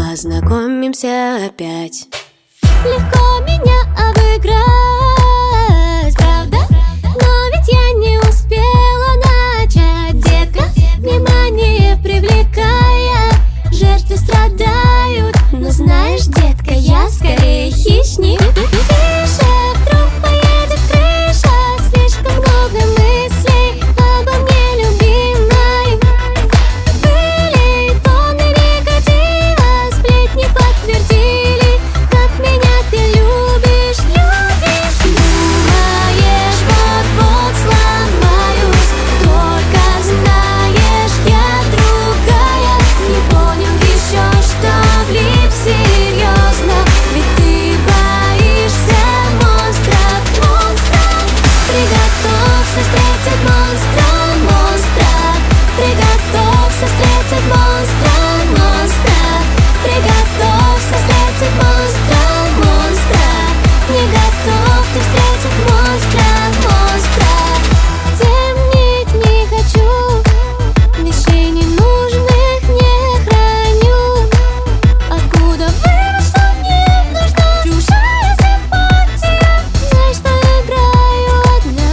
Познакомимся опять. Легко меня обыграть, правда? Но ведь я не успела начать, детка. Внимание привлекая, жертвы страдают. Но знаешь, детка, я скорее хищник. Тише, вдруг поедет крыша. Слишком много мыслей обо мне, любимой. Были тонны негатива, сплетни подтвердили, как меня ты любишь, любишь. Думаешь, вот-вот сломаюсь, только знаешь, я другая. Не понял еще, что влип серьезно, ведь ты боишься монстров, монстров. Приготовься встретить монстра, монстра. Приготовься встретить монстра, монстра. Приготовься встретить монстра, монстра. Не готов ты встретить монстра, монстра. Темнить не хочу, вещей ненужных не храню. Откуда вырос, что мне нужна чужая симпатия? Знаешь, что играю одна.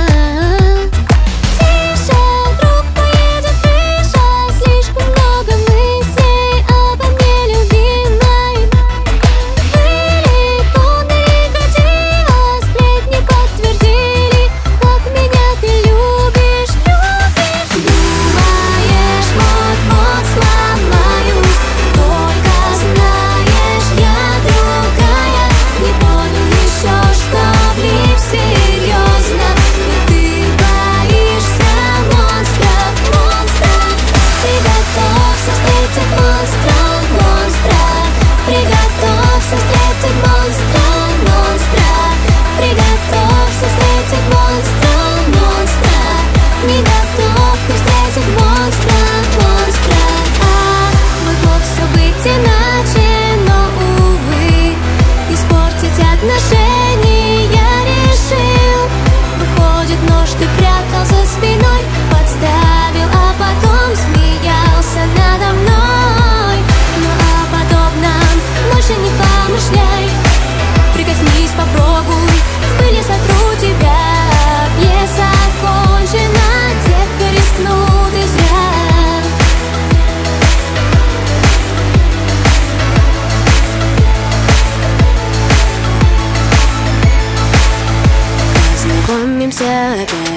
Тише, вдруг поедет крыша. Слишком много мыслей обо мне, любимой. Были тонны негатива, сплетни подтвердили, как меня ты любишь, любишь. Думаешь, вот-вот сломаюсь, только знаешь, я другая. Не понял еще, что влип серьезно, ведь ты боишься монстров, монстров. Приготовься встретить монстра, монстра. Приготовься встретить монстра, монстра. Приготовься встретить монстра, монстра. Не готов ты встретить монстра, монстра. Могло все быть иначе, но, увы, испортить отношения я решил. Выходит, нож ты прятал за спиной, подставил, а потом смеялся надо мной. Но о подобном больше не помышляй. Прикоснись, попробуй, в пыли сотру тебя. Пьеса окончена, детка, рискнул ты зря. Познакомимся опять.